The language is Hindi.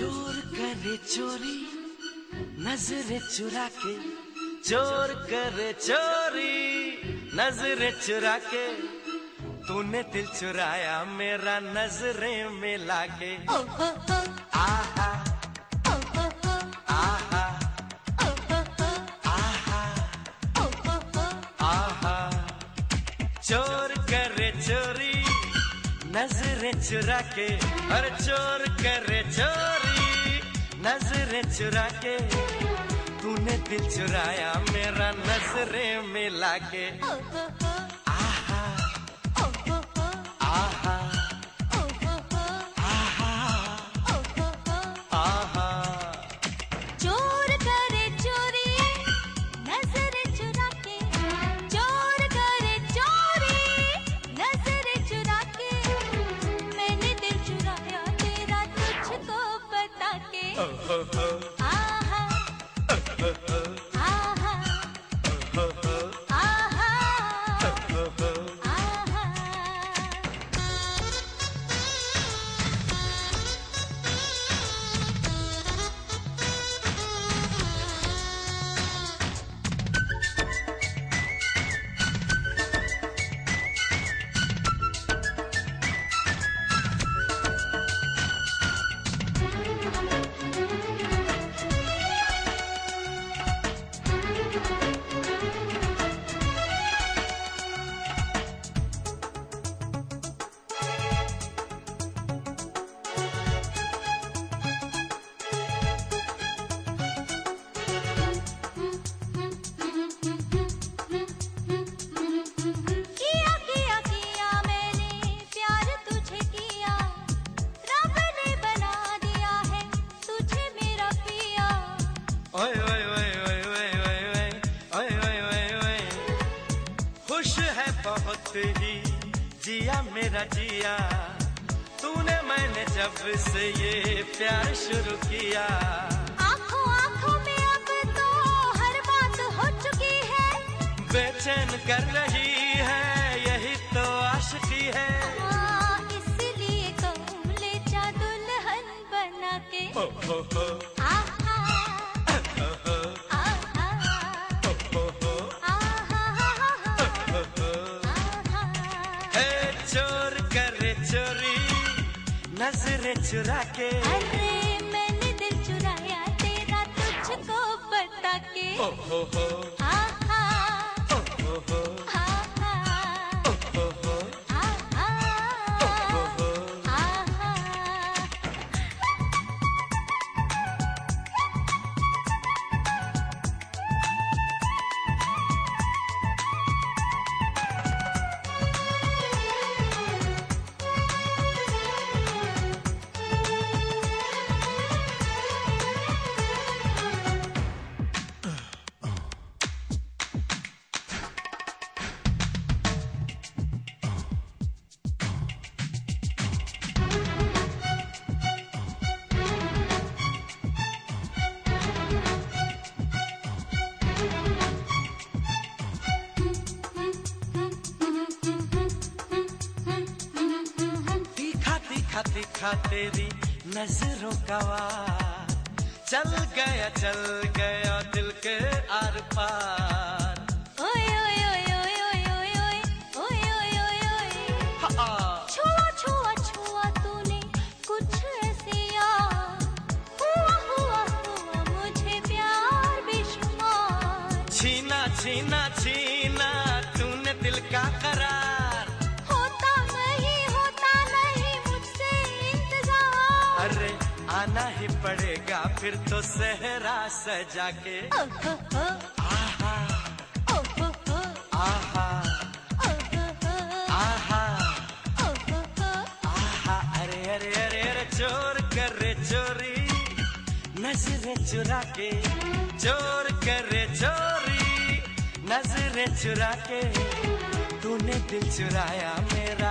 चोर करे चोरी नजरे चुरा के, चोर करे चोरी नजरे चुरा के, तूने दिल चुराया मेरा नजरे में लाके। आहा आहा आहा आहा, चोर करे चोरी नजरे चुरा के, और चोर करे चोरी नजरे चुरा के, तूने दिल चुराया मेरा नजरे में लाके। आहा आहा आहा आहा, चोर करे चोरी नजरे चुरा के, चोर करे चोरी नजरे चुरा के, मैंने दिल चुराया तेरा तुझको बता के। आहा आहा आहा ओए ओए ओए ओए ओए ओए ओए ओए ओए ओए, खुश है बहुत ही जिया मेरा जिया, तूने मैंने जब से ये प्यार शुरू किया। आँखों आँखों में अब तो हर बात हो चुकी है, बेचैन कर रही है यही तो आशिकी है। इसलिए कहूँ ले जा दुल्हन बना के। चोर करे चोरी नजरे चुरा के, अरे मैंने दिल चुराया तेरा तुझको बता के। आहा आहा दिखा तेरी नजरों का वार, चल गया दिल के आर पार। ओए ओए ओए ओए ओए ओए ओए ओए ओए ओए, छुआ छुआ छुआ तूने कुछ ऐसे यार, हुआ हुआ हुआ मुझे प्यार बेशुमार। छीना छीना छीना तूने दिल का करार, होता नहीं मुझसे इंतजार। अरे आना ही पड़ेगा फिर तो सहरा सजा के। आहा आहा आहा आहा, अरे अरे अरे अरे, चोर करे चोरी नजरे चुरा के, चोर करे चोरी नजरे चुरा के, तूने दिल चुराया मेरा